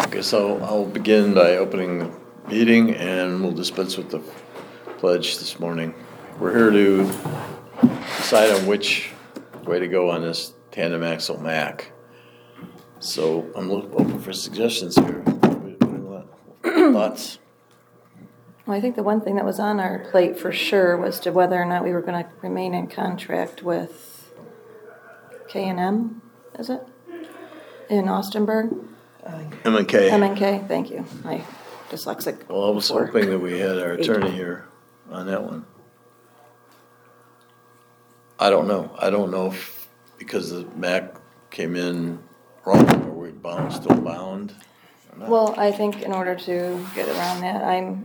Okay, so I'll begin by opening the meeting and we'll dispense with the pledge this morning. We're here to decide on which way to go on this tandem axle Mack. So I'm open for suggestions here. Thoughts? Well, I think the one thing that was on our plate for sure was to whether or not we were going to remain in contract with K&M, is it? In Austinburg? M&K. M&K, thank you. My dyslexic. Well, I was hoping that we had our attorney here on that one. I don't know. I don't know if because the Mack came in wrong, are we still bound or not? Well, I think in order to get around that,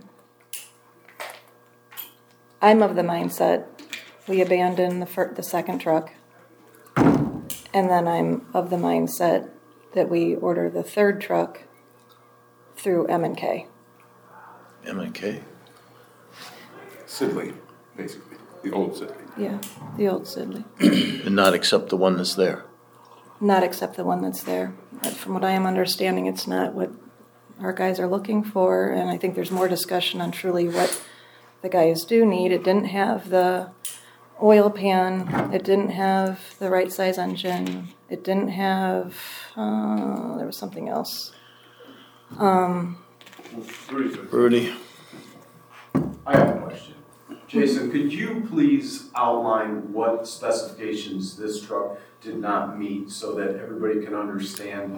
I'm of the mindset we abandon the second truck, and then I'm of the mindset that we order the third truck through M&K. M&K? Sidley, basically. The old Sidley. Yeah, the old Sidley. And not accept the one that's there. Not accept the one that's there. But from what I am understanding, it's not what our guys are looking for, and I think there's more discussion on truly what the guys do need. It didn't have the oil pan. It didn't have the right size engine. It didn't have, there was something else. Rudy? I have a question. Jason, could you please outline what specifications this truck did not meet so that everybody can understand?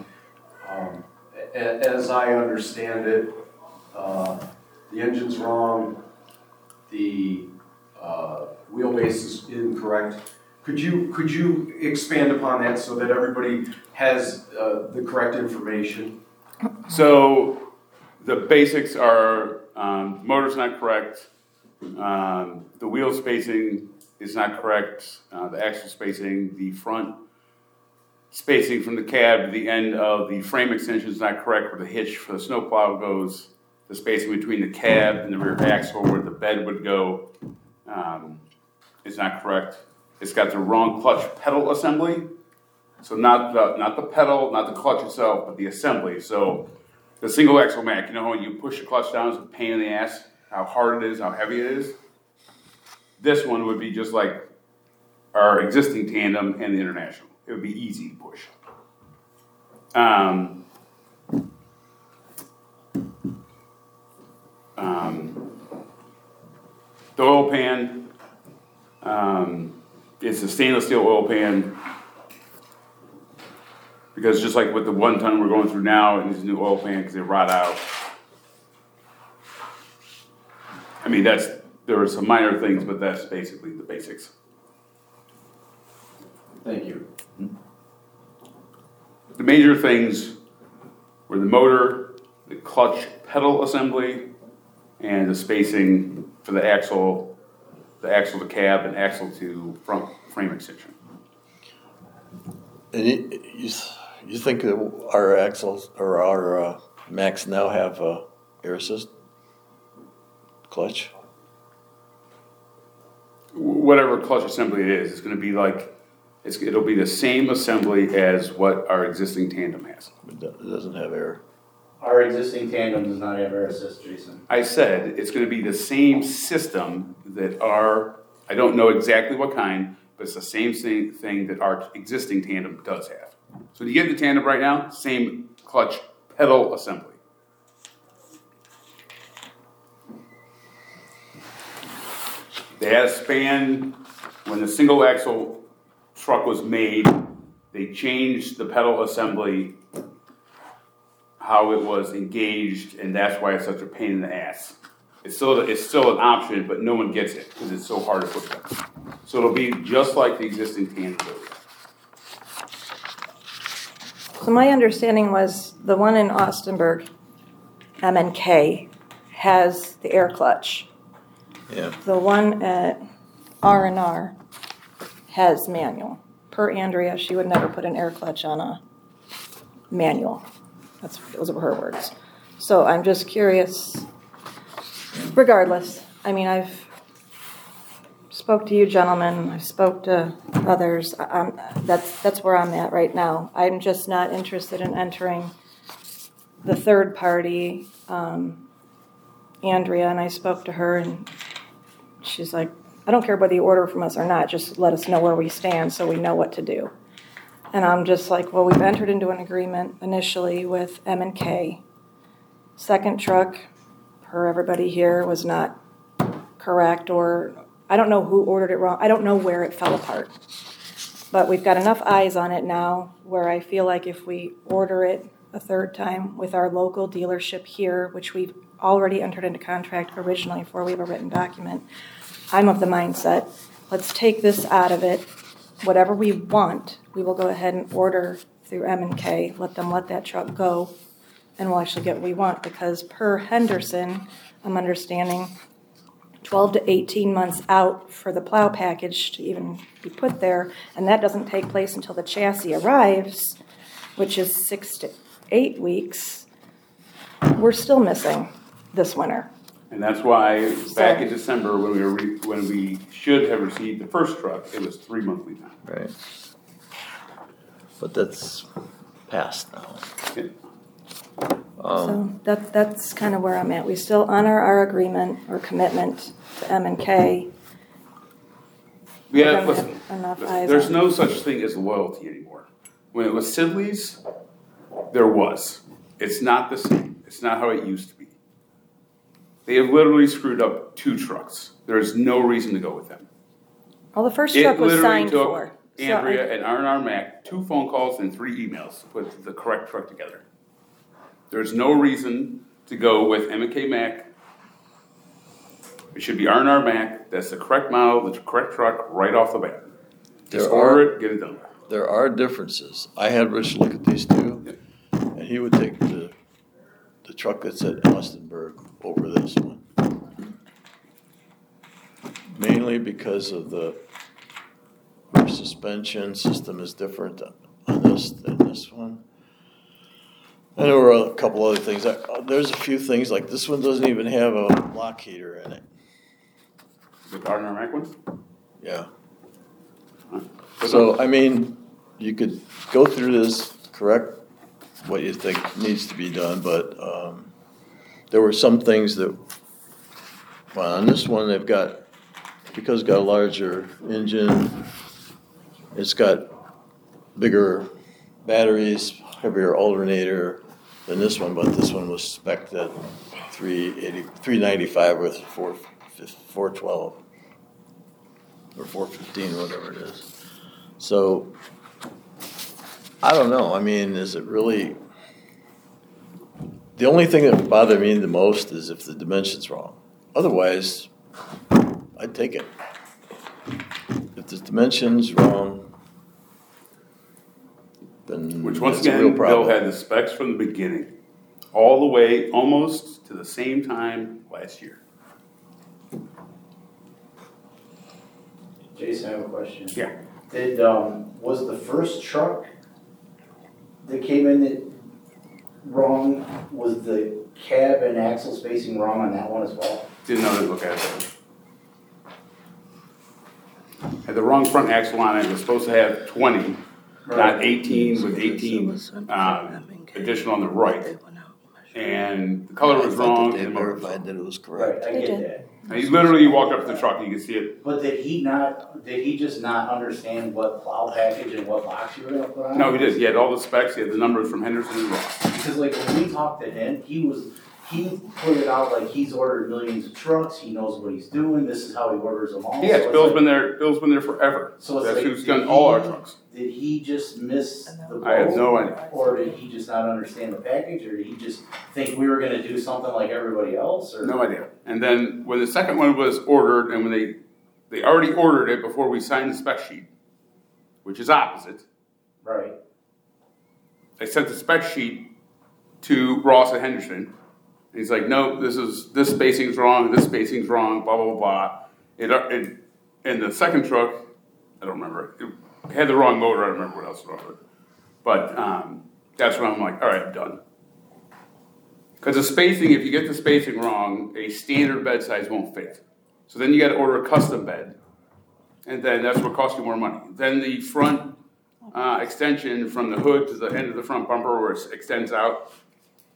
As I understand it, the engine's wrong, the wheelbase is incorrect. Could you expand upon that so that everybody has the correct information? So the basics are motor's not correct, the wheel spacing is not correct, the axle spacing, the front spacing from the cab to the end of the frame extension is not correct where the hitch for the snowplow goes, the spacing between the cab and the rear axle where the bed would go is not correct. It's got the wrong clutch pedal assembly. So not the pedal, not the clutch itself, but the assembly. So the single axle Mack, you know when you push the clutch down, it's a pain in the ass, how hard it is, how heavy it is. This one would be just like our existing tandem and the International. It would be easy to push. The oil pan, it's a stainless steel oil pan because just like with the 1 ton we're going through now, it needs a new oil pan because they rot out. I mean, there are some minor things, but that's basically the basics. Thank you. The major things were the motor, the clutch pedal assembly, and the spacing for the axle to cab, and axle to front frame extension. And you think that our axles or our Macks now have air assist clutch? Whatever clutch assembly it is, it's going to be like it'll be the same assembly as what our existing tandem has. It doesn't have air. Our existing tandem does not have air assist, Jason. I said it's going to be the same system that I don't know exactly what kind, but it's the same thing that our existing tandem does have. So you get the tandem right now, same clutch pedal assembly. They had a span when the single axle truck was made. They changed the pedal assembly, how it was engaged, and that's why it's such a pain in the ass. It's still an option, but no one gets it because it's so hard to put together. So it'll be just like the existing tandem. So my understanding was the one in Austinburg, M&K, has the air clutch. Yeah. The one at R&R has manual. Per Andrea, she would never put an air clutch on a manual. Those were her words. So I'm just curious. Regardless, I mean, I've spoke to you gentlemen. I've spoke to others. That's where I'm at right now. I'm just not interested in entering the third party, Andrea, and I spoke to her, and she's like, I don't care whether you order from us or not, just let us know where we stand so we know what to do. And I'm just like, well, we've entered into an agreement initially with M&K. Second truck, per everybody here, was not correct, or I don't know who ordered it wrong. I don't know where it fell apart. But we've got enough eyes on it now where I feel like if we order it a third time with our local dealership here, which we've already entered into contract originally for, we have a written document, I'm of the mindset, let's take this out of it. Whatever we want, we will go ahead and order through M&K, let that truck go, and we'll actually get what we want, because per Henderson, I'm understanding 12 to 18 months out for the plow package to even be put there, and that doesn't take place until the chassis arrives, which is 6 to 8 weeks. We're still missing this winter. And that's why back in December, when we should have received the first truck, it was 3 monthly time. Right. But that's past now. Okay. So that's kind of where I'm at. We still honor our agreement or commitment to M&K. Yeah, Don't listen, have enough eyes there's on no such thing as loyalty anymore. When it was Sidley's, there was. It's not the same. It's not how it used to be. They have literally screwed up 2 trucks. There is no reason to go with them. Well, the first truck was signed for. It literally took Andrea and R&R Mac 2 phone calls and 3 emails to put the correct truck together. There's no reason to go with M&K Mac. It should be R&R Mac. That's the correct model, the correct truck right off the bat. Just order it, get it done. There are differences. I had Rich look at these two, and he would take the truck that's at Austinburg over this one. Mainly because of our suspension system is different on this than this one. And there were a couple other things. There's a few things, like this one doesn't even have a block heater in it. The R&R Mac one? Yeah. So, I mean, you could go through this, correct what you think needs to be done, but there were some things that, well, on this one, because it's got a larger engine, it's got bigger batteries, heavier alternator than this one, but this one was spec'd at 395 with 412 or 415, whatever it is. So, I don't know. I mean, is it really? The only thing that would bother me the most is if the dimension's wrong. Otherwise, I'd take it. If the dimension's wrong, then Which once that's a again, real Bill problem. had the specs from the beginning, all the way almost to the same time last year. Jason, I have a question. Yeah. Did, was the first truck that came in wrong, was the cab and axle spacing wrong on that one as well? Didn't know to look at it. Had the wrong front axle on it. It was supposed to have 20, not 18 with 18 additional on the right. And the color was wrong. They And the motor was verified wrong. that it was Right, correct. I They get did. that. And you literally walk up to the truck and you can see it. But did he just not understand what plow package and what box you were gonna put on? No, he did. He had all the specs. He had the numbers from Henderson and Ross. Because like when we talked to him, he put it out like he's ordered millions of trucks, he knows what he's doing, this is how he orders them all. Yes, So it's Bill's like- been there. Bill's been there forever. So it's That's like, who's done all our trucks. Did he just miss the boat? I have no idea. Or did he just not understand the package, or did he just think we were gonna do something like everybody else, or? No idea. And then when the second one was ordered, and when they already ordered it before we signed the spec sheet, which is opposite. Right, They sent the spec sheet to Ross at Henderson. And he's like, no, this spacing's wrong, this spacing's wrong, blah, blah, blah, blah. And the second truck, I don't remember, it had the wrong motor, I don't remember what else was wrong with it. But that's when I'm like, all right, I'm done. Because the spacing, if you get the spacing wrong, a standard bed size won't fit. So then you gotta order a custom bed. And then that's what costs you more money. Then the front extension from the hood to the end of the front bumper where it extends out,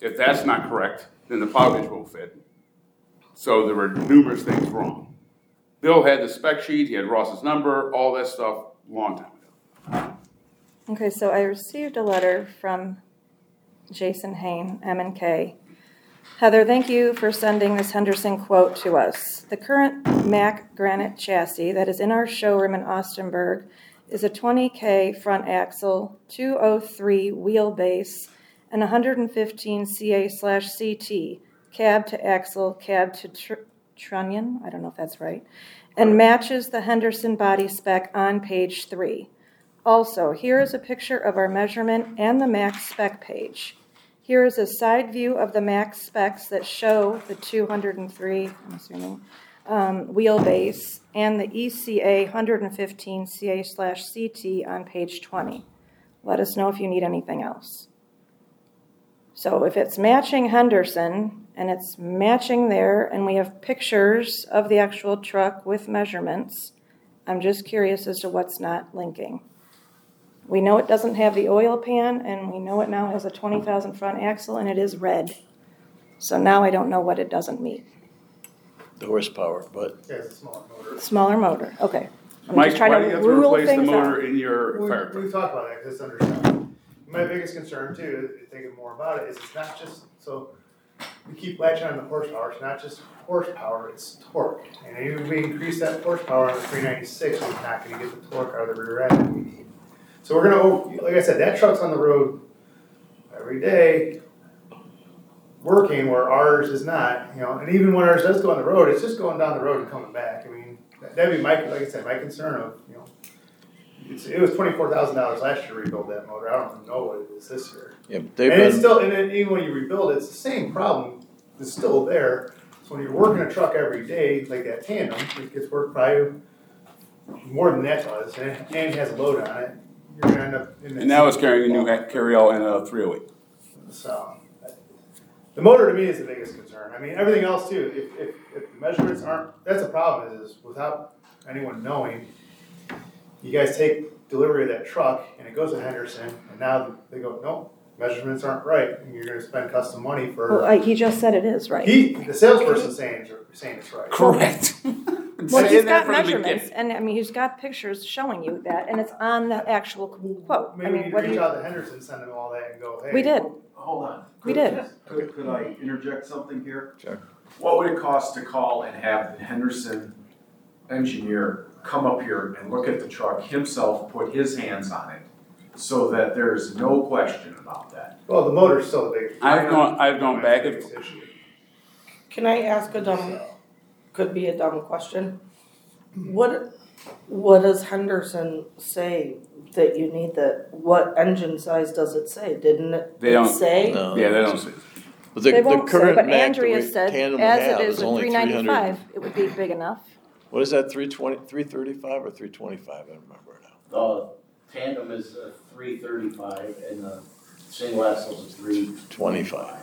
If that's not correct, then the plow hitch won't fit. So there were numerous things wrong. Bill had the spec sheet, he had Ross's number, all that stuff, long time ago. Okay, so I received a letter from Jason Hain, M&K. Heather, thank you for sending this Henderson quote to us. The current Mack granite chassis that is in our showroom in Austinburg is a 20K front axle, 203 wheelbase, and 115 CA/CT, cab to axle, cab to trunnion, I don't know if that's right, and matches the Henderson body spec on page 3. Also, here is a picture of our measurement and the Mack spec page. Here is a side view of the Mack specs that show the 203, I'm assuming, wheelbase and the ECA 115 CA/CT on page 20. Let us know if you need anything else. So if it's matching Henderson and it's matching there and we have pictures of the actual truck with measurements, I'm just curious as to what's not linking. We know it doesn't have the oil pan, and we know it now has a 20,000 front axle, and it is red. So now I don't know what it doesn't meet. The horsepower, but Yeah, it's a smaller motor. Smaller motor, okay. I'm Mike, just trying why do you have to rule replace the things motor out. in your fire truck? We talked about that because it's understaffed. My biggest concern too, thinking more about it, is it's not just, so we keep latching on the horsepower, it's not just horsepower, it's torque. And even if we increase that horsepower on the 396, we're not gonna get the torque out of the rear end that we need. So we're gonna, like I said, that truck's on the road every day, working where ours is not, and even when ours does go on the road, it's just going down the road and coming back. I mean, that'd be my, like I said, my concern of, it was $24,000 last year to rebuild that motor. I don't know what it is this year. yeah, but they've And it's been, still, and then even when you rebuild it, it's the same problem. It's still there. So when you're working a truck every day, like that tandem, it gets worked probably more than that does, and has a load on it. You're gonna end up in And now it's carrying a new carryall and a 308. So, the motor to me is the biggest concern. I mean, everything else too, if the measurements aren't, that's the problem is without anyone knowing, you guys take delivery of that truck and it goes to Henderson and now they go, nope, measurements aren't right and you're gonna spend custom money for, Well, he just said it is right. the salesperson saying it's right. Correct. Well, he's got From the measurements, beginning. and I mean, he's got pictures showing you that, and it's on the actual quote. I Maybe we mean, need to what do reach you? out to Henderson, send them all that and go, hey. We did. Hold on. We did. Could I interject something here? Sure. What would it cost to call and have the Henderson engineer come up here and look at the truck himself, put his hands on it, so that there's no question about that? Well, the motor's still the biggest. I've gone back and Biggest issue. Can I ask a dumb, could be a dumb question? What does Henderson say that you need what engine size does it say? Didn't it They don't- say? no. Yeah, they don't see. But They the won't say, current but Mack that Andrea we said, tandem as have it is is a only 395, it would be big enough. What is that, 335 or 325? I don't remember now. The tandem is a 335 and the single axle is 325.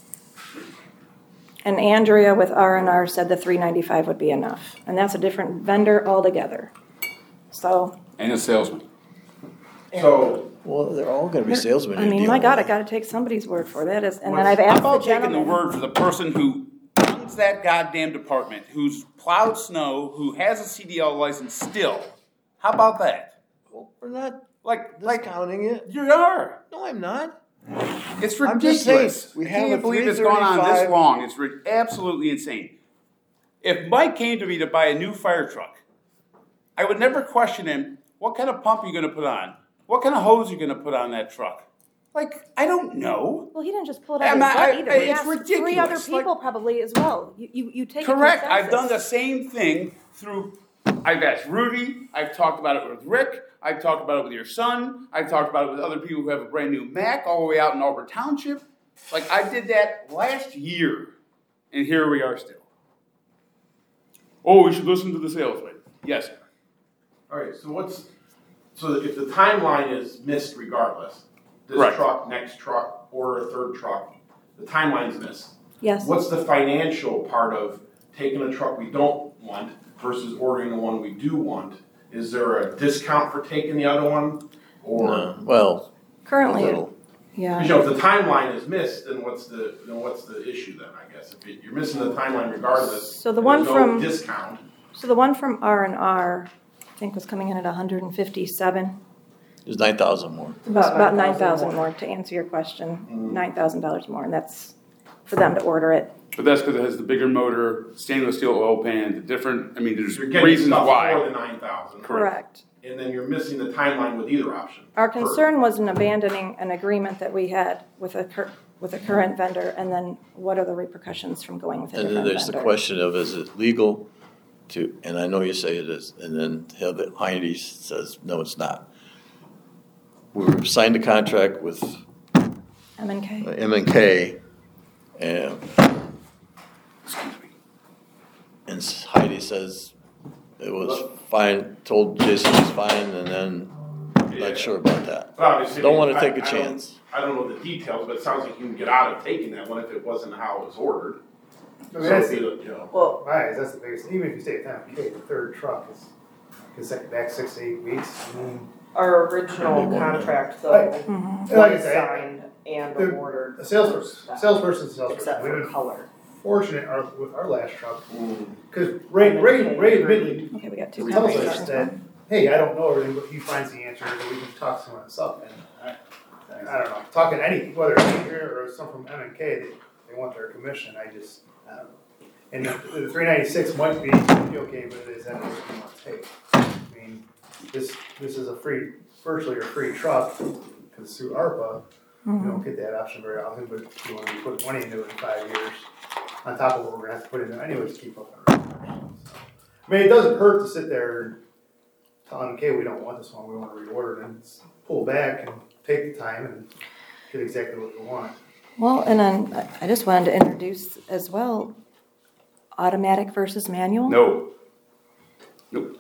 And Andrea with R&R said the 395 would be enough, and that's a different vendor altogether. So, And a salesman. So, Well, they're all gonna be salesmen. I you're mean, my dealing God, I with. gotta take somebody's word for that. And then What's- I've How asked the about taking the gentleman. word for the person who runs that goddamn department, who's plowed snow, who has a CDL license still? How about that? Well, we're not Like, discounting it. you are. No, I'm not. It's I'm just saying, ridiculous. we I have can't a believe it's gone on this 335. long. It's absolutely insane. If Mike came to me to buy a new fire truck, I would never question him, what kind of pump are you going to put on? What kind of hose are you going to put on that truck? Like, I don't know. Well, he didn't just pull it out of his Am I- butt either. He it's asked 3 other ridiculous. people probably as well. You take Correct. a I've done the consensus. same thing through, I've asked Rudy, I've talked about it with Rick, I've talked about it with your son, I've talked about it with other people who have a brand new Mac all the way out in Auburn Township. Like, I did that last year, and here we are still. Oh, we should listen to the salesman. Yes, sir. All right, so if the timeline is missed regardless, this Correct. truck, next truck, or a third truck, the timeline's missed. Yes. What's the financial part of taking a truck we don't want versus ordering the one we do want? Is there a discount for taking the other one? Or No. Well, a Currently, little. Yeah. Because, if the timeline is missed, then what's the issue then, I guess? If you're missing the timeline regardless, So the and one there's from- no discount. So the one from R&R, I think was coming in at 157. There's 9,000 more. About 9,000 more, to answer your question, $9,000 more, and that's for them to order it. But that's because it has the bigger motor, stainless steel oil pan, the different, I mean, there's You're getting reasons stuff for why. the 9,000. Correct. And then you're missing the timeline with either option. Our concern was in abandoning an agreement that we had with a current vendor, and then what are the repercussions from going with a And different then vendor? there's the question of, is it legal to, and I know you say it is, and then Heidi says, no, it's not. We signed a contract with M&K? M&K, and Heidi says it was fine, told Jason it was fine, and then not sure about that. Well, obviously, Don't want to take a I chance. I don't know the details, but it sounds like you can get out of taking that one if it wasn't how it was ordered. I mean, that's, Well, right, that's the biggest, even if you stay at 10K, the third truck is back 6 to 8 weeks. I mean, our original contract though, like I was said, signed and the- ordered. a salesperson's a salesperson. Except We've for been color. fortunate with our last truck, because Ray admittedly Okay, we got two tells us conversations. that, hey, I don't know everything, but he finds the answer, and we can talk someone else up. And I don't know, talking to any, whether it's here or some from M&K, they want their commission. I don't know. And the 396 might be okay, but it is that what you want to take. I mean, this is virtually a free truck, because through ARPA, you don't get that option very often, but you want to put money into it in 5 years, on top of what we're gonna have to put into it anyways to keep up on our numbers. So, I mean, it doesn't hurt to sit there and tell them, okay, we don't want this one, we want to reorder it, and pull back and take the time and get exactly what we want. Well, and then I just wanted to introduce as well, automatic versus manual. No. Nope.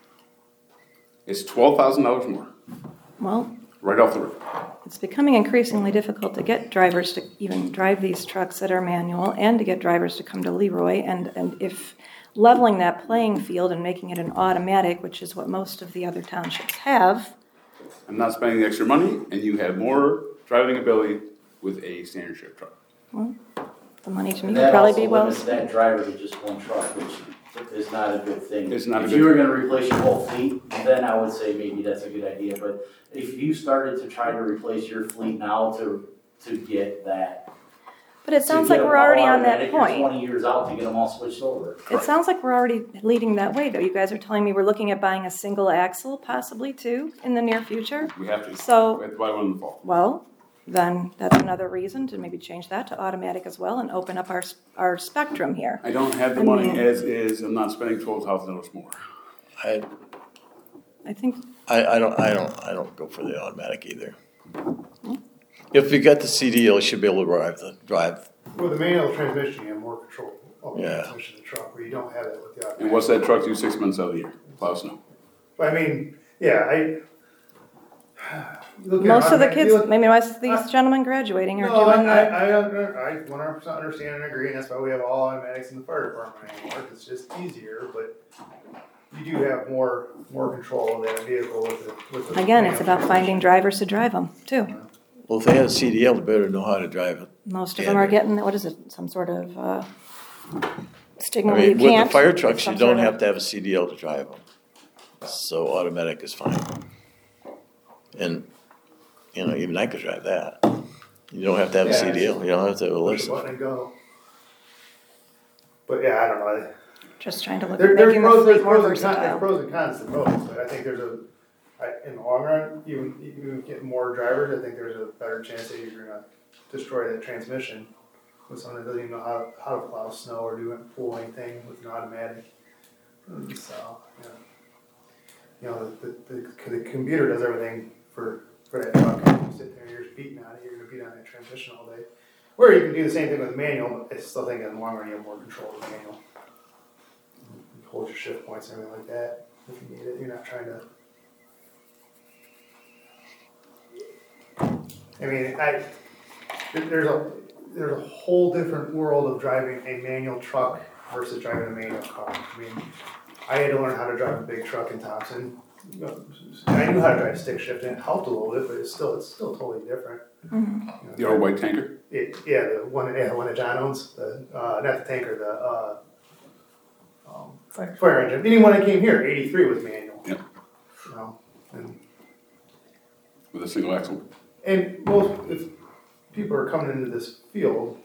It's $12,000 more, Well, right off the rip. it's becoming increasingly difficult to get drivers to even drive these trucks that are manual, and to get drivers to come to Leroy, and if leveling that playing field and making it an automatic, which is what most of the other townships have, I'm not spending the extra money, and you have more driving ability with a standard shift truck. the money to me And would that probably also be well limits spent. that driver to just one truck, which is not a good thing. It's not a If good you were gonna replace your whole fleet, then I would say maybe that's a good idea, but if you started to try to replace your fleet now to get that. But it to sounds get like them we're all already on that automatic, you're point. 20 years out to get them all switched over. It sounds like we're already leading that way, though. You guys are telling me we're looking at buying a single axle, possibly too, in the near future. We have to. So- We have to buy one in the fall. Well, then that's another reason to maybe change that to automatic as well and open up our spectrum here. I don't have the I money mean- as is. I'm not spending $12,000 more. I think, I don't go for the automatic either. If you got the CDL, you should be able to drive. With the manual transmission, you have more control over the Yeah. transmission of the truck, where you don't have it with the automatic. And what's that truck do 6 months out of the year? Plow snow. But I mean, yeah, most of the kids, maybe most of these gentlemen graduating are No, doing that. I 100% understand and agree, and that's why we have all automatics in the fire department anymore. It's just easier, but you do have more control of that vehicle with the. Again, it's about finding drivers to drive them, too. Well, if they have a CDL, they better know how to drive it. Most of them are getting, what is it, some sort of stigma I where you mean, with can't. the fire trucks, Some you don't sort of- have to have a CDL to drive them. So automatic is fine. And, even I could drive that. You don't have to have a Yeah, CDL, you don't have to have a Push the license. button and go. But yeah, I don't know. Just trying to look at There's making the pros, fleet more there's versatile. pros and cons to both, but I think in the long run, you get more drivers, I think there's a better chance that you're gonna destroy that transmission with someone that doesn't even know how to plow snow or pull anything with an automatic. So, the computer does everything for that truck, and you sit there, you're just beating on it, you're gonna beat on that transmission all day. Or you can do the same thing with the manual, but I still think in the long run you have more control of the manual. You hold your shift points and everything like that, if you need it, you're not trying to. I mean, there's a whole different world of driving a manual truck versus driving a manual car. I mean, I had to learn how to drive a big truck in Thompson, I knew how to drive stick shift and it helped a little bit, but it's still totally different. The old white tanker? The one that John owns, not the tanker, the fire engine. Anyone that came here, 83 was manual. Yep. You know, and With a single axle? if people are coming into this field,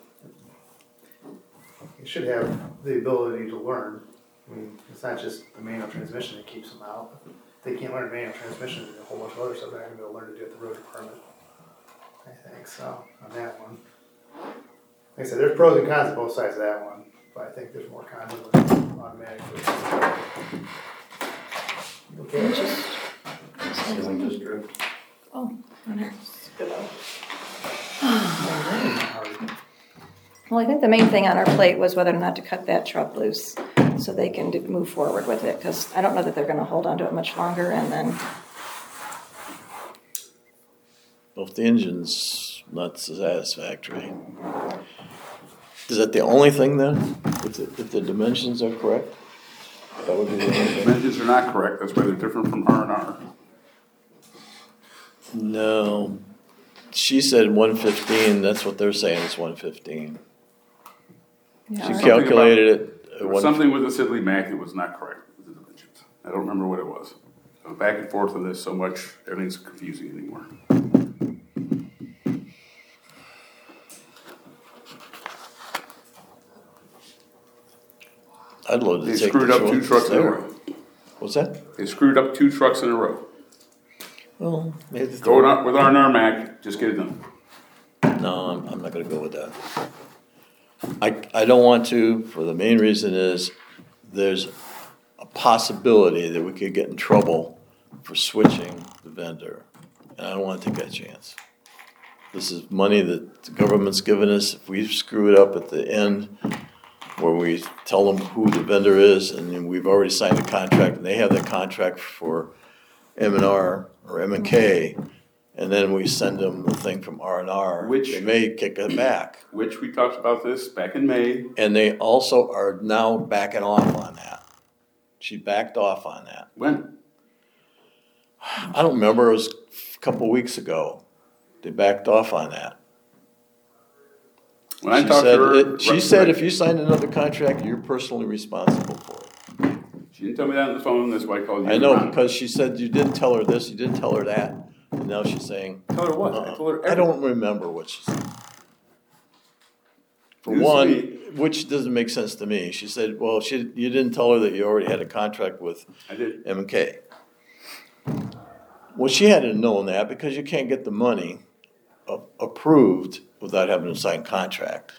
they should have the ability to learn. I mean, it's not just the manual transmission that keeps them out. If they can't learn manual transmission, there's a whole bunch of other stuff they're not gonna be able to learn to do at the road department. I think so, on that one. Like I said, there's pros and cons to both sides of that one, but I think there's more cons with automatic. Okay. Ceiling district. Oh, well, I think the main thing on our plate was whether or not to cut that truck loose so they can move forward with it, because I don't know that they're gonna hold on to it much longer, and then, Well, if the engine's not satisfactory, is that the only thing then? If the dimensions are correct? That would be the only thing? Dimensions are not correct, that's why they're different from R&R. No. She said 115, that's what they're saying, it's 115. yeah, She our- calculated it. There was something with the Sidley Mac that was not correct with the dimensions. I don't remember what it was. I'm back and forth on this so much, everything's confusing anymore. I'd love to They take screwed the up two trucks in a there. row. What's that? They screwed up 2 trucks in a row. Well, maybe Going up with R&R Mac, just get it done. No, I'm not gonna go with that. I don't want to, for the main reason is, there's a possibility that we could get in trouble for switching the vendor, and I don't wanna take that chance. This is money that the government's given us. If we screw it up at the end, where we tell them who the vendor is, and then we've already signed a contract, and they have the contract for M&R or M&K, and then we send them the thing from R&R, Which- they may kick it back. Which we talked about this back in May. And they also are now backing off on that. She backed off on that. When? I don't remember, it was a couple of weeks ago. They backed off on that. When I She talked said, to her. she said if you sign another contract, you're personally responsible for it. She didn't tell me that on the phone, that's why I called you. I know, because she said you didn't tell her this, you didn't tell her that, and now she's saying. Tell her what? I told her I everything. don't remember what she said. For News to one, me. which doesn't make sense to me, she said, well, you didn't tell her that you already had a contract with I did. M&K. Well, she had to know that because you can't get the money approved without having a signed contract.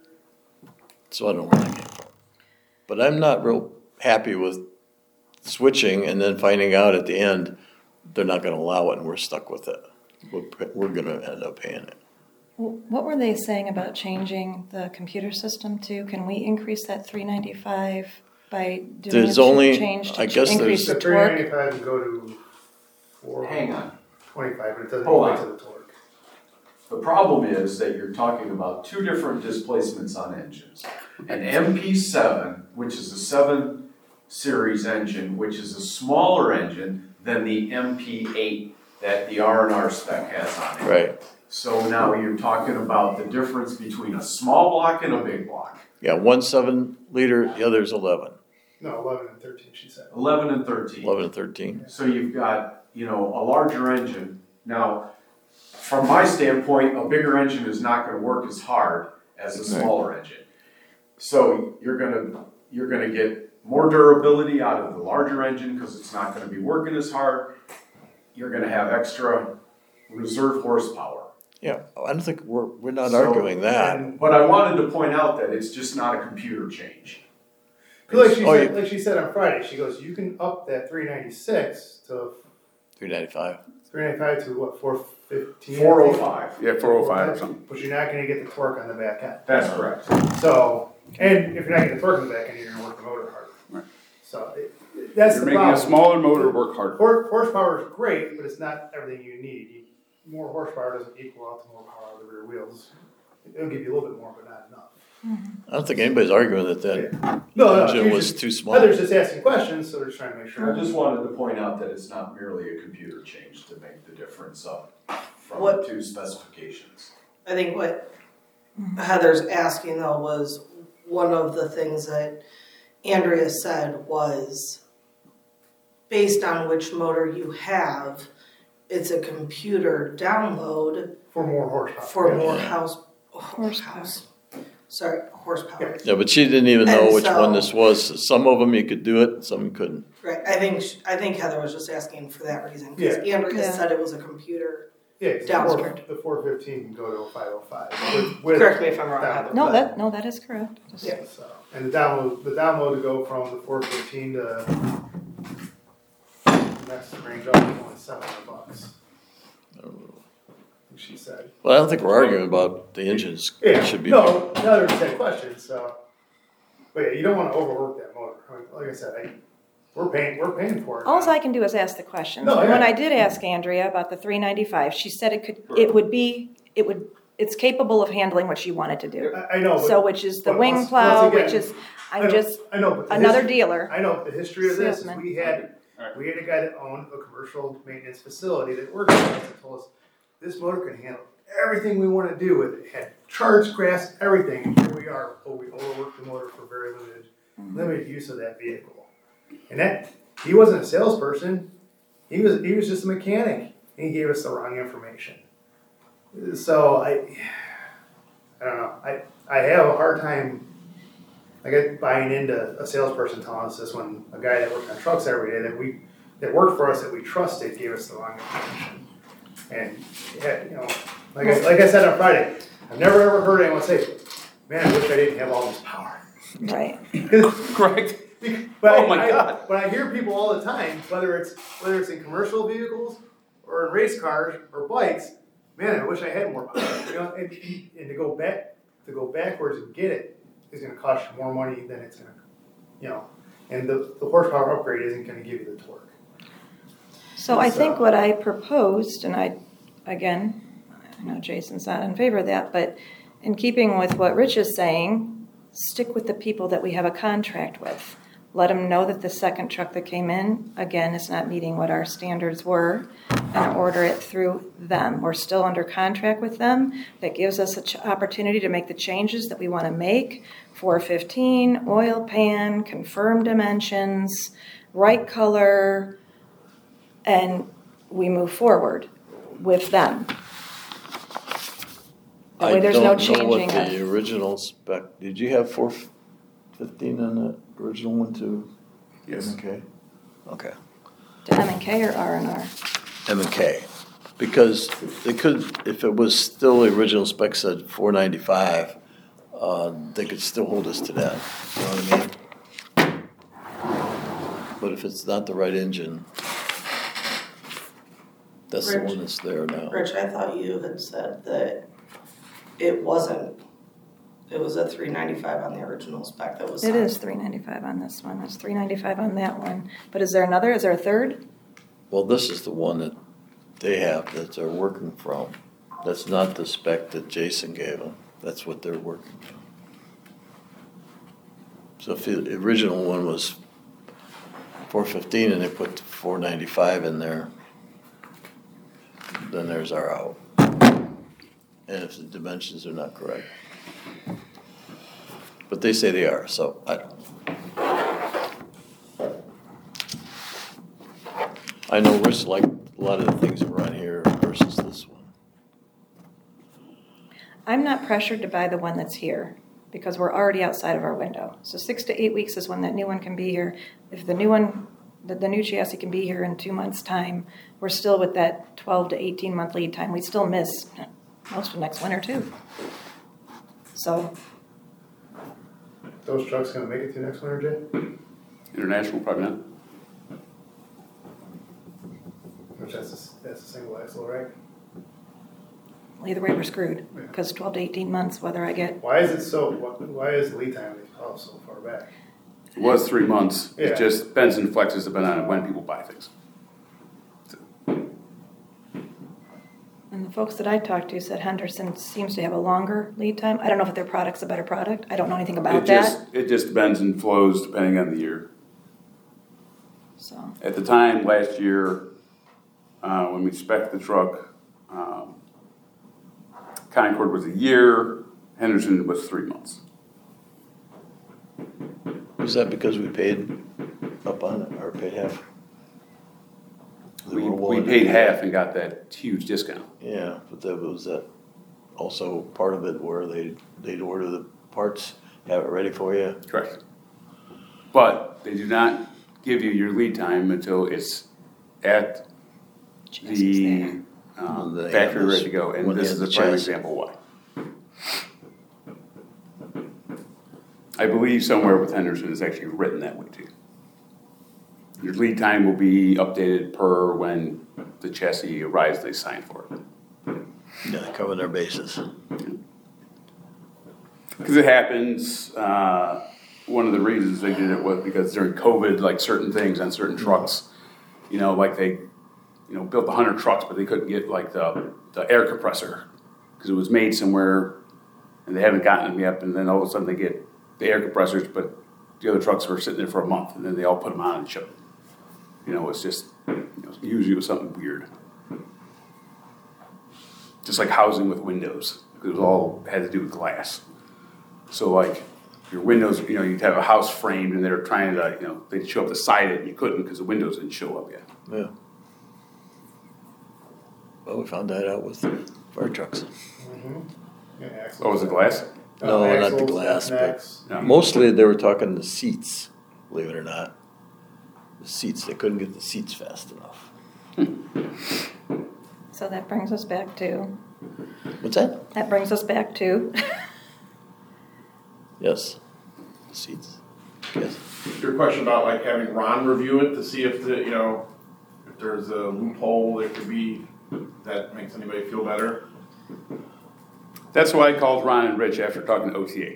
So I don't know where that came from. But I'm not real happy with switching and then finding out at the end they're not gonna allow it and we're stuck with it. We're gonna end up paying it. what were they saying about changing the computer system to? Can we increase that 395 by doing There's a only- change to I guess increase The the torque? 395 would go to 425, Hang on. but it doesn't Hold go on. to the torque. The problem is that you're talking about 2 different displacements on engines. An MP7, which is a 7 series engine, which is a smaller engine than the MP8 that the R&R spec has on it. Right. So now you're talking about the difference between a small block and a big block. Yeah, 1 7-liter, the other's 11. No, 11 and 13, she said. 11 and 13. 11 and 13. So you've got, a larger engine. Now, from my standpoint, a bigger engine is not gonna work as hard as a smaller engine. So you're gonna get more durability out of the larger engine because it's not gonna be working as hard. You're gonna have extra reserve horsepower. Yeah, I don't think we're not So- arguing that. But I wanted to point out that it's just not a computer change. 'Cause like Oh, she said on Friday, she goes, you can up that 396 to 395. 395 to what, 415? 405. Yeah, 405 or something. But you're not gonna get the torque on the back end. That's correct. So, and if you're not getting the torque on the back end, you're gonna work the motor harder. Right. So, that's You're the making a problem. smaller motor work harder. Horsepower is great, but it's not everything you need. More horsepower doesn't equal out to more power out of the rear wheels. It'll give you a little bit more, but not enough. I don't think anybody's arguing that that No, engine you're was just- too small. Others just asking questions, so they're just trying to make sure. I just wanted to point out that it's not merely a computer change to make the difference up from What- two specifications. I think what Heather's asking though was, one of the things that Andrea said was, based on which motor you have, it's a computer download For more horsepower. for Yeah. more Horsepower. horsepower. Yeah, but she didn't even know And which so- one this was. Some of them you could do it, some you couldn't. Right, I think Heather was just asking for that reason, because Andrea Yeah. said it was a computer. Yeah, 'cause Downstream. the 415 can go to a 505. with Correct me if I'm wrong, download. Heather. No, that is correct. Just- Yeah. So, and the download to go from the 415 to next range up is only $700. I think she said. Well, I don't think we're arguing about the engines. Yeah, Should be. no, they're the same questions. So, but yeah, you don't want to overwork that motor. I mean, like I said, we're paying for it. Alls now. I can do is ask the questions. No, And when yeah. I did ask Andrea about the 395, she said it's capable of handling what she wanted to do. I know. But, So, which is the but wing once plow, again, which is, I I'm know- just I know, but the another history- dealer. I know the history of this is Salesman. we had a guy that owned a commercial maintenance facility that worked with us and told us this motor can handle everything we want to do with it. It had charge grass, everything. And here we are. Oh, we overworked the motor for very limited use of that vehicle. And that he wasn't a salesperson. He was just a mechanic. And he gave us the wrong information. So I don't know. I have a hard time buying into a salesperson telling us this when a guy that worked on trucks every day that worked for us that we trusted gave us the wrong information. And yeah, like I said on Friday, I've never ever heard anyone say, "Man, I wish I didn't have all this power." Right. Correct. But Oh my God. But I hear people all the time, whether it's in commercial vehicles or in race cars or bikes, man, I wish I had more power. And to go backwards and get it is going to cost you more money than it's going to, and the horsepower upgrade isn't going to give you the torque. So I think what I proposed, and I know Jason's not in favor of that, but in keeping with what Rich is saying, stick with the people that we have a contract with. Let them know that the second truck that came in, again, is not meeting what our standards were, and order it through them. We're still under contract with them. That gives us an opportunity to make the changes that we want to make. 415, oil pan, confirmed dimensions, right color, and we move forward with them. That way there's no I don't know changing what the of, original spec, did you have 415 on the original one too? Yes. Okay. Okay. to M&K or R&R. M&K. Because they could, if it was still the original spec said 495, they could still hold us to that, you know what I mean? But if it's not the right engine, that's the Rich. one that's there now. Rich, I thought you had said that it wasn't, it was a 395 on the original spec that was It signed. is $395 on this one. It's $395 on that one. But is there another? Is there a third? Well, this is the one that they have that they're working from. That's not the spec that Jason gave them. That's what they're working from. So if the original one was 415 and they put 495 in there, then there's our out. And if the dimensions are not correct. But they say they are, so I know Rich liked a lot of the things that were on here versus this one. I'm not pressured to buy the one that's here because we're already outside of our window. So 6 to 8 weeks is when that new one can be here. If the new one, the new chassis can be here in 2 months' time, we're still with that 12 to 18 month lead time. We still miss most of next winter too. So Those trucks gonna make it to next winter, Jay? International, probably not. Which that's a single axle, right? either way we're screwed because 12 to 18 months, whether I get Why is the lead time of these plows so far back? It was 3 months. Yeah. It just bends and flexes depending on when people buy things. and And the folks that I talked to said Henderson seems to have a longer lead time. I don't know if their product's a better product. I don't know anything about that. It just depends and flows depending on the year. So, At the time last year, when we spec'd the truck, Concord was a year, Henderson was 3 months. Was that because we paid up on it, or paid half? They We were willing to paid do half that. and got that huge discount. Yeah, but that was that also part of it where they'd order the parts, have it ready for you. Correct. But they do not give you your lead time until it's at Chassis's there. the factory ready to go, and When they this have is a the prime chassis. example why. I believe somewhere with Henderson it's actually written that way too. Your lead time will be updated per when the chassis arrives, they sign for it. Yeah, they cover their bases. Because it happens, one of the reasons they did it was because during COVID, like certain things on certain trucks, like they, built 100 trucks, but they couldn't get like the air compressor because it was made somewhere and they haven't gotten them yet. And then all of a sudden they get the air compressors, but the other trucks were sitting there for a month and then they all put them on and ship them. It's just, usually it was something weird. Just like housing with windows, because it was all had to do with glass. So like your windows, you'd have a house framed and they were trying to, they'd show up to side it and you couldn't because the windows didn't show up yet. Yeah. Well, we found that out with fire trucks. Yeah, axles. Oh, was it glass? No, not the Axles, glass, but necks. No. mostly they were talking the seats, believe it or not. The seats, they couldn't get the seats fast enough. So that brings us back to, What's that? Yes. Seats. Yes. Your question about like having Ron review it to see if if there's a loophole that could be, that makes anybody feel better. That's why I called Ron and Rich after talking to OTA,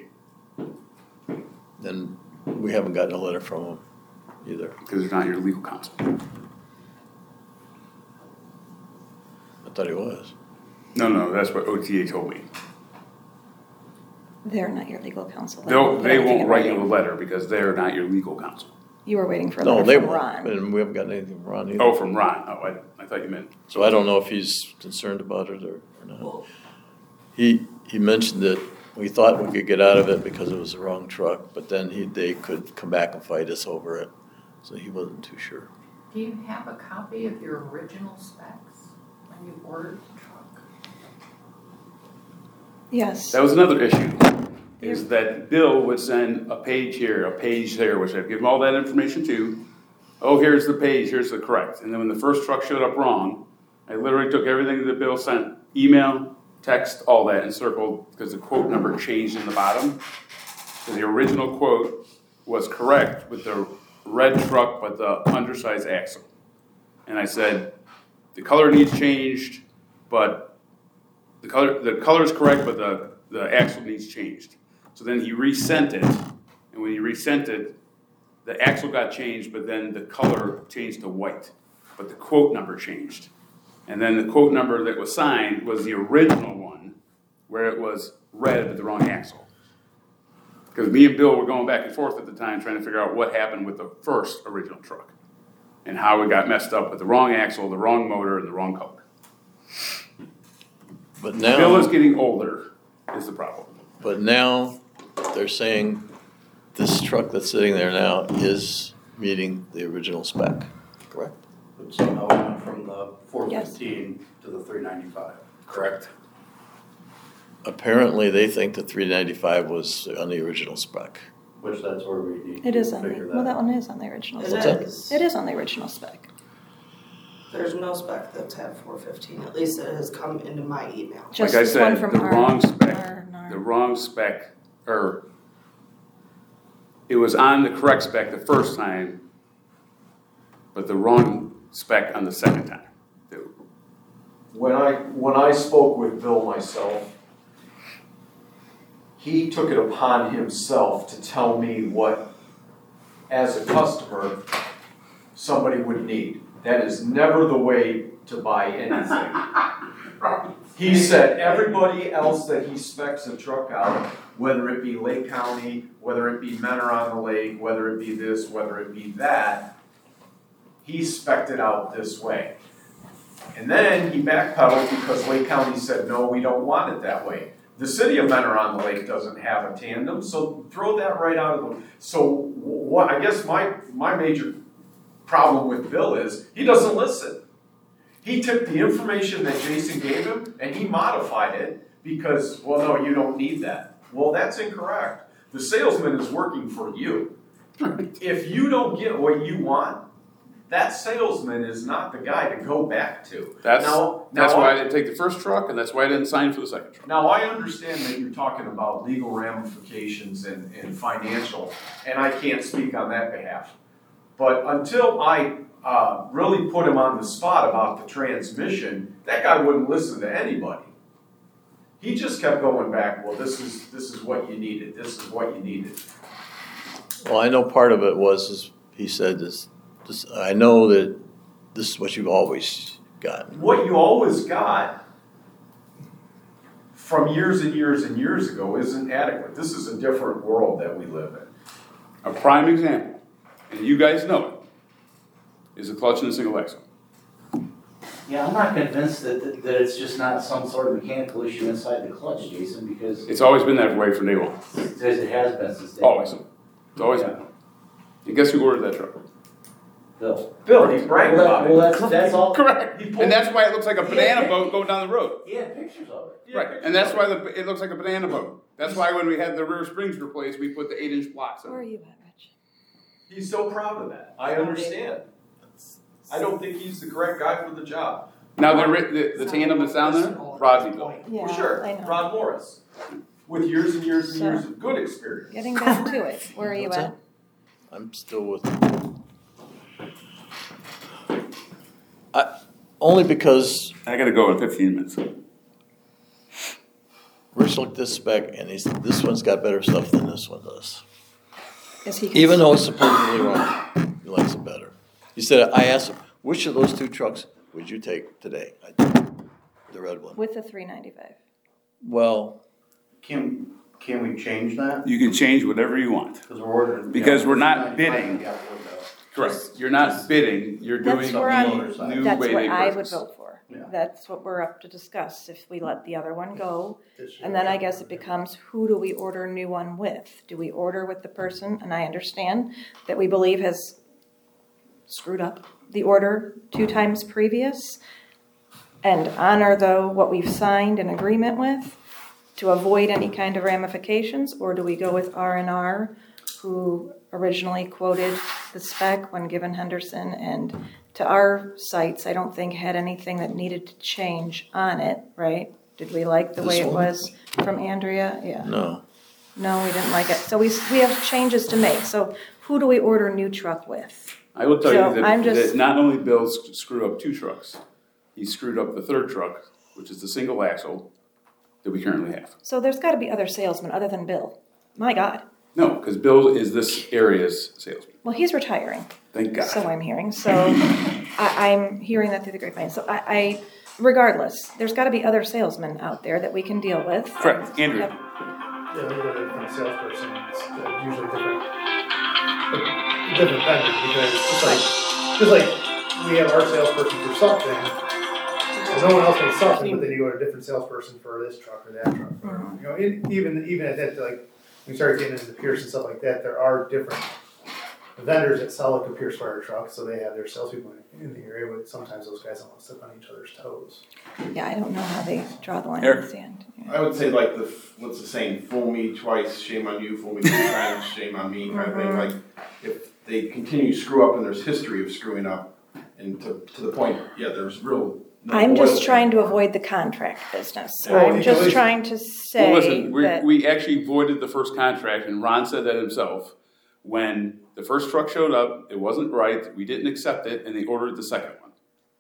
Then we haven't gotten a letter from them either. because they're not your legal counsel. I thought he was. No, that's what OTA told me. they're not your legal counsel. They won't put anything won't in write you a writing. letter because they're not your legal counsel. You were waiting for a No, letter they from won't. Ron. And we haven't gotten anything from Ron either. Oh, from Ron. Oh, I thought you meant. So I don't know if he's concerned about it or not. He mentioned that we thought we could get out of it because it was the wrong truck, but then they could come back and fight us over it. So he wasn't too sure. Do you have a copy of your original specs when you ordered the truck? Yes. That was another issue, is that Bill would send a page here, a page there, which I'd give him all that information to. Oh, here's the page, here's the correct. And then when the first truck showed up wrong, I literally took everything that Bill sent, email, text, all that, and circled, because the quote number changed in the bottom. So the original quote was correct with the red truck, but the undersized axle. And I said, the color needs changed, but the color is correct, but the axle needs changed. So then he resent it, and when he resent it, the axle got changed, but then the color changed to white, but the quote number changed. And then the quote number that was signed was the original one, where it was red with the wrong axle. Because me and Bill were going back and forth at the time trying to figure out what happened with the first original truck and how we got messed up with the wrong axle, the wrong motor, and the wrong color. But Bill is now, getting older is the problem. they're saying this truck that's sitting there now is meeting the original spec, correct? But somehow it went from the 415 to the 395. Correct. Apparently, they think the 395 was on the original spec. Which that's where we need It is to on the, figure well, that that out. one is on the original It spec. that? is. It is on the original spec. There's no spec that's had 415, at least it has come into my email. Just Like I this one said, from the our- wrong spec, our- the wrong spec, or it was on the correct spec the first time, but the wrong spec on the second time. When I spoke with Bill myself, he took it upon himself to tell me what, as a customer, somebody would need. That is never the way to buy anything. He said everybody else that he specs a truck out, whether it be Lake County, whether it be Menor on the Lake, whether it be this, whether it be that, he spec'd it out this way. And then he backpedaled because Lake County said, no, we don't want it that way. The city of Menor on the Lake doesn't have a tandem, so throw that right out of the, so what, I guess my major problem with Bill is, he doesn't listen. He took the information that Jason gave him and he modified it because, well, no, you don't need that. Well, that's incorrect. The salesman is working for you. If you don't get what you want, that salesman is not the guy to go back to. That's why I didn't take the first truck, and that's why I didn't sign for the second truck. Now, I understand that you're talking about legal ramifications and financial, and I can't speak on that behalf. But until I really put him on the spot about the transmission, that guy wouldn't listen to anybody. He just kept going back, well, this is what you needed, this is what you needed. Well, I know part of it was, he said, this, I know that this is what you've always gotten. What you always got from years and years and years ago isn't adequate. This is a different world that we live in. A prime example, and you guys know it, is a clutch and a single axle. Yeah, I'm not convinced that it's just not some sort of mechanical issue inside the clutch, Jason, because It's always been that way from day one. it has been since day one. Always. It's always been. And guess who ordered that truck? Bill, he bragged about it. Well, that's all. Correct. And that's why it looks like a banana boat going down the road. He had pictures of it. Right. And that's why it looks like a banana boat. That's why when we had the rear springs replaced, we put the 8-inch blocks Where are in. you at, Rich? He's so proud of that. I understand. I don't think he's the correct guy for the job. Now, the tandem that's down there, Rodney built. Yeah, Well, sure, I know. Rod Morris, with years and years and So- years of good experience. Getting down to it, where are you What's at? I'm still with only because I gotta go in 15 minutes. Rich looked at this spec and he said, this one's got better stuff than this one does. Is he? Even though it's supposedly wrong, he likes it better. He said, I asked him, which of those two trucks would you take today? I took the red one. With the 395. Well, Can we change that? You can change whatever you want. Because we're ordering. Because we're not bidding. Yeah, Correct. You're not bidding, you're That's doing where I'm, the new that's way what they I would purchase. vote for. Yeah. That's what we're up to discuss, if we let the other one go. And then I guess it becomes, who do we order a new one with? Do we order with the person, and I understand, that we believe has screwed up the order 2 times previous, and honor, though, what we've signed an agreement with to avoid any kind of ramifications? Or do we go with R&R, who originally quoted the spec when given Henderson, and to our sites, I don't think had anything that needed to change on it, right? Did we like the way This it one? was from Andrea? Yeah. no. No, we didn't like it. So we have changes to make. So who do we order a new truck with? I will tell So you I'm that, just- that not only Bill screwed up 2 trucks, he screwed up the 3rd truck, which is the single axle that we currently have. So there's got to be other salesmen other than Bill. My God. No, because Bill is this area's salesman. Well, he's retiring. Thank God. So I'm hearing. So I'm hearing that through the grapevine. So I regardless, there's got to be other salesmen out there that we can deal with. Correct. Andrea. Yeah, we go to a different salesperson, it's usually different vendor, because just like we have our salesperson for something, and no one else wants something, but then you go to a different salesperson for this truck or that truck. Or, you know, even at that, like, when you start getting into the Pierce and stuff like that, there are different vendors that sell like a Pierce fire truck, so they have their salespeople in the area, but sometimes those guys don't want to step on each other's toes. Yeah, I don't know how they draw the line in Eric? the sand. I would say like what's the saying, fool me twice, shame on you, fool me 3 times, shame on me kind of thing. Like if they continue to screw up and there's history of screwing up and to the point, yeah, there's real no I'm just loyalty. trying to avoid the contract business. Well, I'm you just can trying to say Well, listen, that we actually voided the first contract, and Ron said that himself. When the first truck showed up, it wasn't right, we didn't accept it, and they ordered the second one.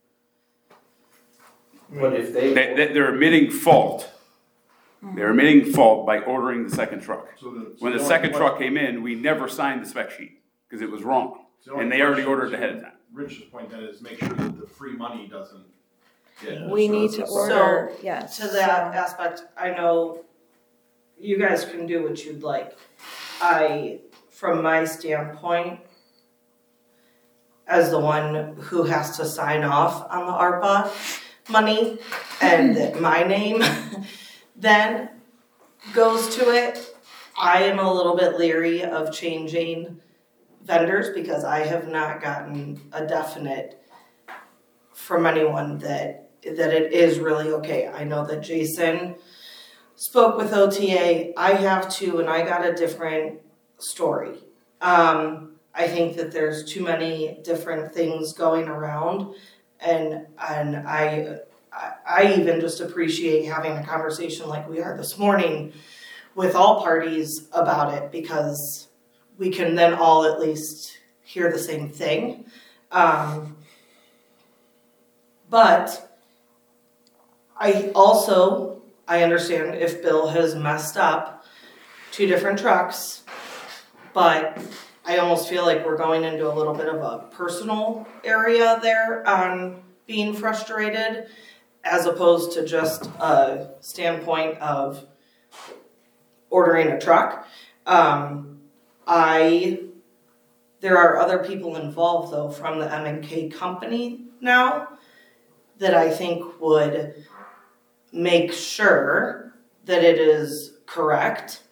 But if they. They're admitting fault. They're admitting fault by ordering the second truck. So When the second truck came in, we never signed the spec sheet, because it was wrong. And they already ordered it ahead of time. Rich's point then is make sure that the free money doesn't Yeah, we so need that's to a- order, yes. To that aspect, I know you guys can do what you'd like. From my standpoint, as the one who has to sign off on the ARPA money and that my name then goes to it, I am a little bit leery of changing vendors because I have not gotten a definite from anyone that it is really okay. I know that Jason spoke with OTA. I have too, and I got a different story. I think that there's too many different things going around, and I even just appreciate having a conversation like we are this morning with all parties about it, because we can then all at least hear the same thing. But I understand if Bill has messed up 2 different trucks, but I almost feel like we're going into a little bit of a personal area there on being frustrated, as opposed to just a standpoint of ordering a truck. There are other people involved though from the M&K company now that I think would make sure that it is correct.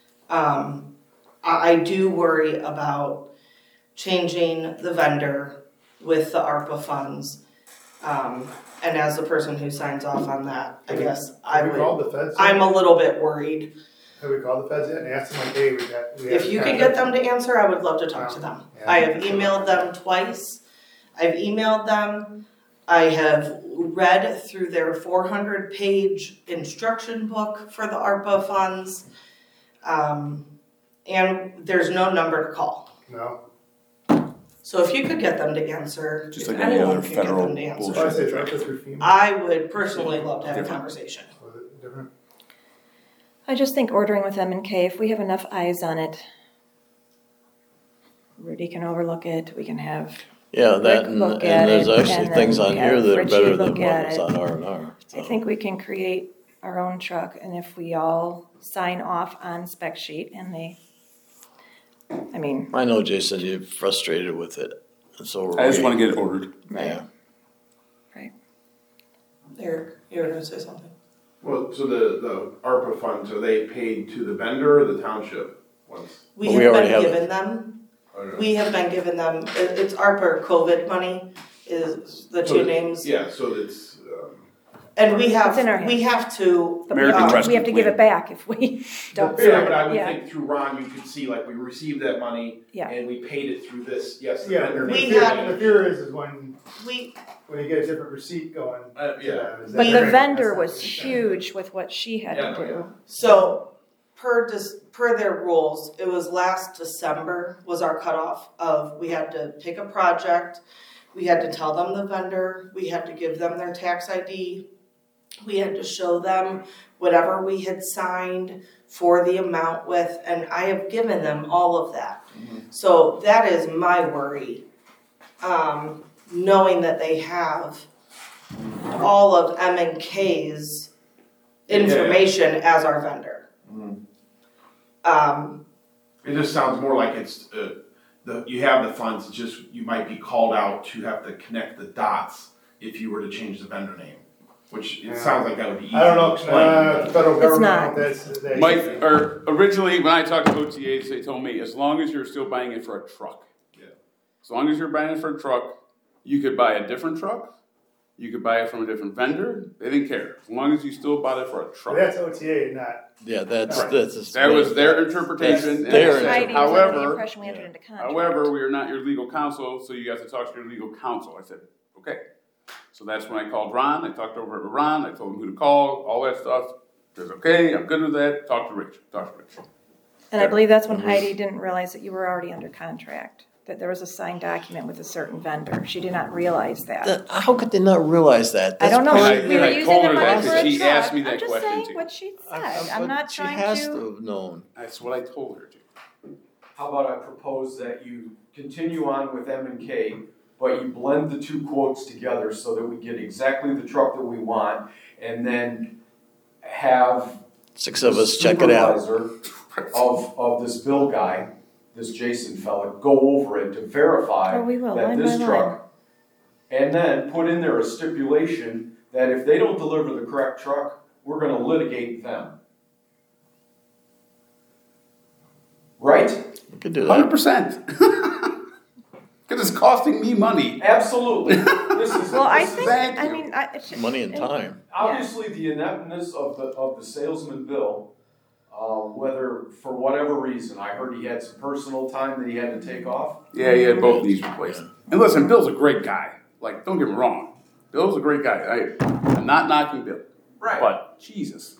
I do worry about changing the vendor with the ARPA funds. And as the person who signs off on that, I guess Have we called the feds? I'm a little bit worried. Have we called the feds yet and asked them like, hey, we have If you can get them to answer, I would love to talk to them. Yeah. I have emailed them twice. I've emailed them. I have read through their 400-page instruction book for the ARPA funds. And there's no number to call. No. So if you could get them to answer, Just if like any anyone other could get federal them to answer, So I say try to through FEMA. I would personally love to have a conversation. Was it different? I just think ordering with M&K, if we have enough eyes on it, Rudy can overlook it, we can have, Yeah, that, Rick and look at there's it, actually and things then on we here have that are Richie better than look what at was it. on R&R. I think we can create our own truck, and if we all sign off on spec sheet and I know, Jason, you're frustrated with it, and so are I just we. want to get it ordered. Yeah. Eric, you were going to say something? Well, so the ARPA funds, are they paid to the vendor or the township once? We Well, we have already been have given them. I don't know. We have been given them. It's ARPA or COVID money is the two names. Yeah, so it's, And we have, It's in our we have to. American we Rescue have to give Plan. it back if we don't. yeah, but I would Yeah. think through Ron, you could see like we received that money Yeah. and we paid it through this, yes, the Yeah, vendor. the We fear, had- the fear is when We, you get a different receipt going. Yeah. is that But the different? vendor That's not was what you said. huge with what she had Yeah, to do. yeah. so per their rules, it was last December was our cutoff of, we had to pick a project, we had to tell them the vendor, we had to give them their tax ID, we had to show them whatever we had signed for the amount with, and I have given them all of that. So that is my worry, knowing that they have all of M&K's information as our vendor. It just sounds more like it's, you have the funds, it's just, you might be called out to have to connect the dots if you were to change the vendor name, which it sounds like that would be easy I don't to know, explain. the federal It's government, not. they. Mike, or originally when I talked to OTAs, they told me as long as you're still buying it for a truck. Yeah. As long as you're buying it for a truck, you could buy a different truck. You could buy it from a different vendor. They didn't care. As long as you still bought it for a truck. That's OTA, not. Yeah, that's. That was their interpretation. That's their And I said, Heidi was under the however, impression we entered into contract. however, we are not your legal counsel, so you have to talk to your legal counsel. I said, okay. So that's when I called Ron. I talked over to Ron. I told him who to call, all that stuff. He says, okay, I'm good with that. Talk to Rich. And I believe that's when Heidi didn't realize that you were already under contract, that there was a signed document with a certain vendor. She did not realize that. How could they not realize that? I don't know. That's And I- part We and were I using told the her money that for because a she truck. asked me that I'm just question saying too. what she said. I'm not she trying has to. to have known. That's what I told her to. How about I propose that you continue on with M&K but you blend the two quotes together so that we get exactly the truck that we want, and then have 6 of us check it out. supervisor of this Bill guy, this Jason fella, go over it to verify Oh, we will, that line by this line. truck, and then put in there a stipulation that if they don't deliver the correct truck, we're gonna litigate them. Right? We could do that. 100%. Because it's costing me money. Absolutely. This is, Well, I this is- think, thank I you. mean, Money and time. obviously the ineptness of the salesman Bill, whether for whatever reason, I heard he had some personal time that he had to take off. Yeah, he had both knees replaced. And listen, Bill's a great guy. Like, don't get me wrong. Bill's a great guy. I'm not knocking Bill. Right. But, Jesus.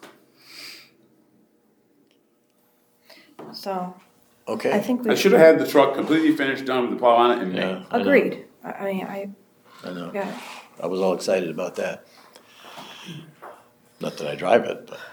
so, I Okay. think we. I should have had the truck completely finished, done with the plow on it, and Yeah, I know. Agreed. I mean, I I know. got it. I was all excited about that. Not that I drive it, but.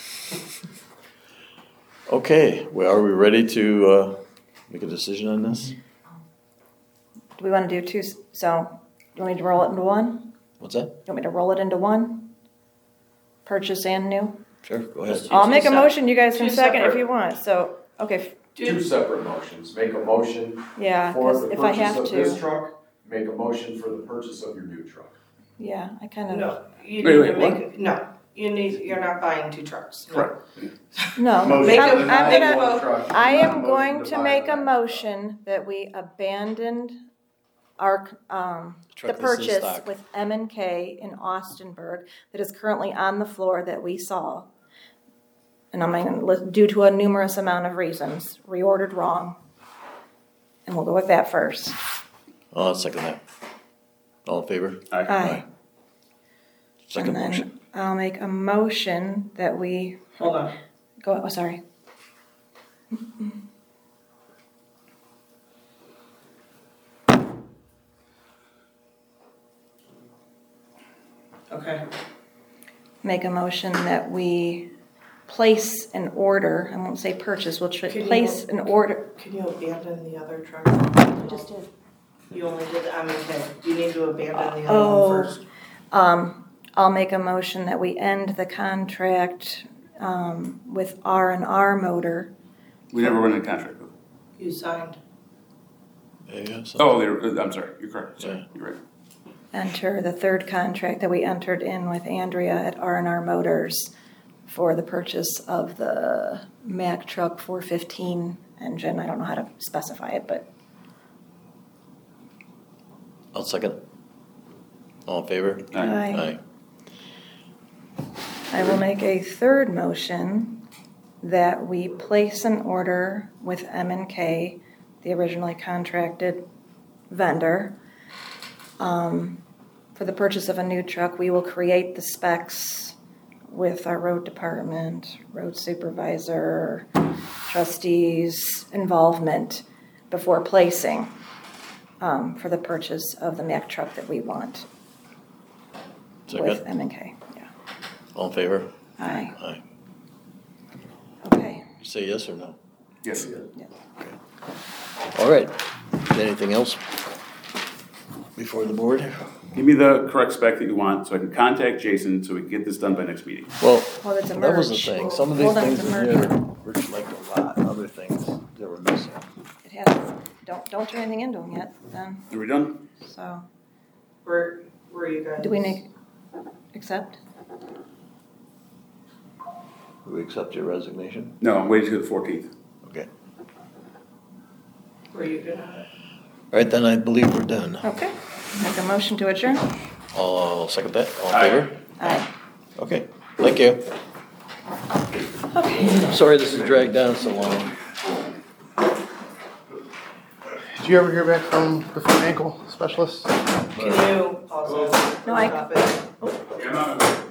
Okay, well, are we ready to make a decision on this? Do we want to do two, so, you want me to roll it into one? What's that? You want me to roll it into one? Purchase and new? Sure, go ahead. I'll make a motion, you guys can two second if separate. you want, so, okay, Two separate motions. Make a motion yeah, for because the if I purchase have of this to, truck, make a motion for the purchase of your new truck. yeah, I kind of, No, you Wait, need wait, to make, no, you're not buying two trucks. No. Correct. no, Motion Make I'm a- I'm make gonna, a- Truck, I not am motion going to buy make a the next. motion that we abandoned our, the Truck that's in purchase stock. with M&K in Austinburg that is currently on the floor that we saw. And I'm going, due to a numerous amount of reasons, reordered wrong. And we'll go with that first. I'll second that. All in favor? Aye. Second And then motion. I'll make a motion that we Hold on. go, oh, sorry. Okay. Make a motion that we place an order, I won't say purchase, we'll Can you- place an order. Can you abandon the other truck? I just did. You only did the M&K. You need to abandon the Oh. other one first. I'll make a motion that we end the contract with R&R Motor. We never run a contract with them. You signed. There you go. So- Oh, I'm sorry. You're correct. Sorry. Yeah. You're right. Enter the third contract that we entered in with Andrea at R&R Motors for the purchase of the Mack Truck 415 engine. I don't know how to specify it, but I'll second it. All in favor? Aye. I will make a third motion that we place an order with M&K, the originally contracted vendor, for the purchase of a new truck. We will create the specs with our road department, road supervisor, trustees' involvement before placing for the purchase of the Mack truck that we want with Second. M&K. Yeah. All in favor? Aye. Aye. Okay. Say yes or no? Yes. All right. Anything else before the board? Give me the correct spec that you want so I can contact Jason so we can get this done by next meeting. Well, Well, it's a that was the merge. thing. Some of these Hold on, things it's a in here merger. were like a lot. Other things that were missing. It has, don't turn anything into them yet, then, Are we done? so, Where you guys? do we accept? Do we accept your resignation? No, I'm waiting till the 14th. Okay. Were you gonna? All right, then I believe we're done. Okay, make a motion to adjourn? I'll second that. All in Aye. favor? Aye. Okay, thank you. Okay. Sorry this has dragged down so long. Did you ever hear back from the foot and ankle specialist? Can you pause this? No, I- Stop it. Yeah, I'm not-